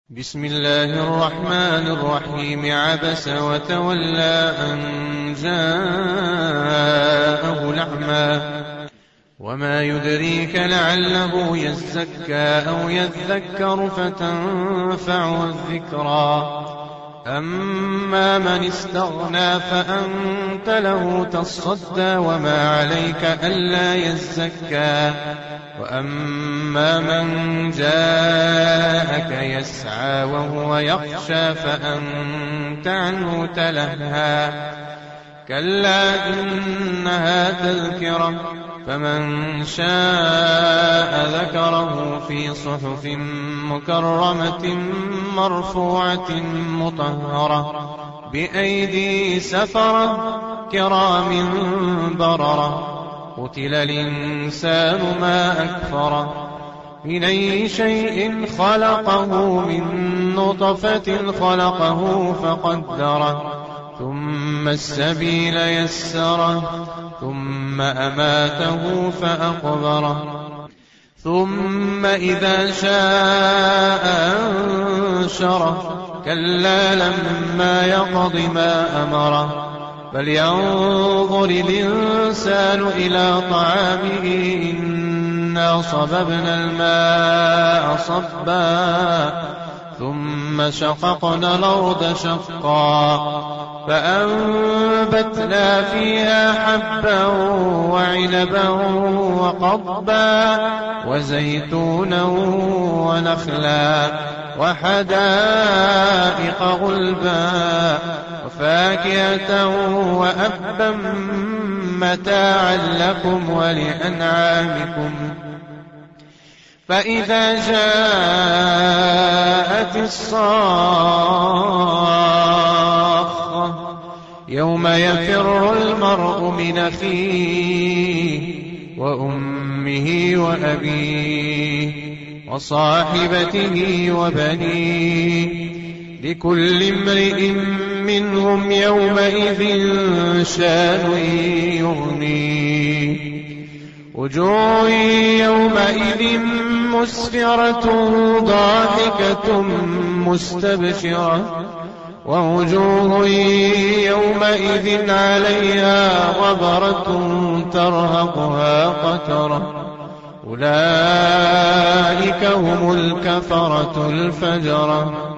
بسم الله الرحمن الرحيم. عبس وتولى أن جاءه الأعمى وما يدريك لعله يزكى أو يذكر فتنفعه الذكرى. أما من استغنى فأنت له تصدى وما عليك ألا يزكى. وأما من جاءك يسعى وهو يخشى فأنت عنه تلهى. كلا إنها تذكرة فمن شاء ذكره في صحف مكرمة مرفوعة مطهرة بأيدي سفرة كرام بررة. قتل الإنسان ما أكفره من أي شيء خلقه من نطفة خلقه فقدره ثم السبيل يسره ثم أماته فأقبره ثم إذا شاء أنشره. كلا لما يقض ما أمره فلينظر الإنسان إلى طعامه إنا صببنا الماء صبا ثم شققنا الأرض شقا فأنبتنا فيها حبا وعنبا وقضبا وزيتونا ونخلا وحدائق غلبا وفاكهة وأبا متاعا لكم ولأنعامكم. فإذا جاءت الصاخة يوم يفر المرء من أخيه وأمه وأبيه وصاحبته وبنيه لكل امرئ منهم يومئذ شان يغنيه. وجوه يومئذ مسفرة ضاحكة مستبشرة ووجوه يومئذ عليها غبرة ترهقها قترة أولئك هم الكفرة الفجرة.